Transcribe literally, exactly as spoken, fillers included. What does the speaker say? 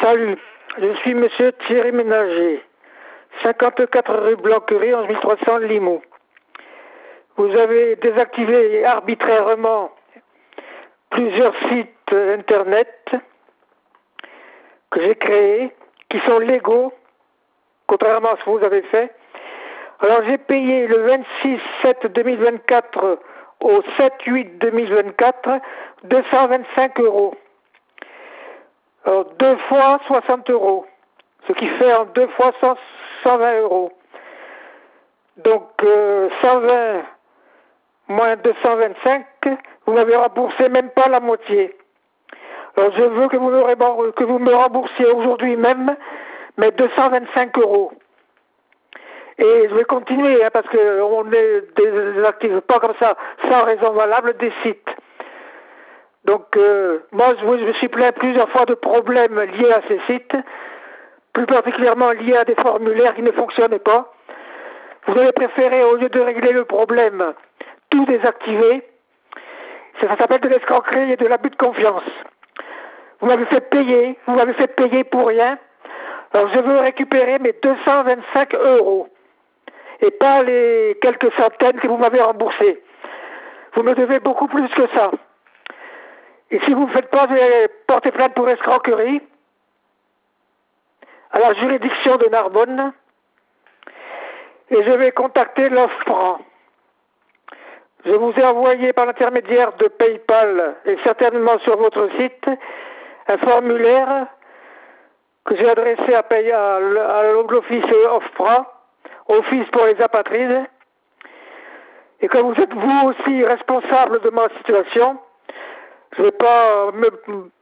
Salut, je suis monsieur Thierry Ménager, cinquante-quatre rue Blanquerie, onze mille trois cents Limoux. Vous avez désactivé arbitrairement plusieurs sites internet que j'ai créés, qui sont légaux, contrairement à ce que vous avez fait. Alors j'ai payé le vingt-six sept deux mille vingt-quatre au sept huit deux mille vingt-quatre deux cent vingt-cinq euros. Alors deux fois soixante euros, ce qui fait en deux fois cent vingt euros. Donc euh, cent vingt moins deux cent vingt-cinq, vous m'avez remboursé même pas la moitié. Alors je veux que vous me, que vous me remboursiez aujourd'hui même mes deux cent vingt-cinq euros. Et je vais continuer, hein, parce qu'on ne désactive pas comme ça, sans raison valable, des sites. Donc, euh, moi, je me suis plaint plusieurs fois de problèmes liés à ces sites, plus particulièrement liés à des formulaires qui ne fonctionnaient pas. Vous avez préféré, au lieu de régler le problème, tout désactiver. Ça, ça s'appelle de l'escroquerie et de l'abus de confiance. Vous m'avez fait payer, vous m'avez fait payer pour rien. Alors, je veux récupérer mes deux cent vingt-cinq euros. Et pas les quelques centaines que vous m'avez remboursées. Vous me devez beaucoup plus que ça. Et si vous ne faites pas, je vais porter plainte pour escroquerie à la juridiction de Narbonne et je vais contacter l'OFPRA. Je vous ai envoyé par l'intermédiaire de PayPal et certainement sur votre site un formulaire que j'ai adressé à, payer à, à l'office OFPRA, Office pour les apatrides, et comme vous êtes vous aussi responsable de ma situation, je ne vais pas me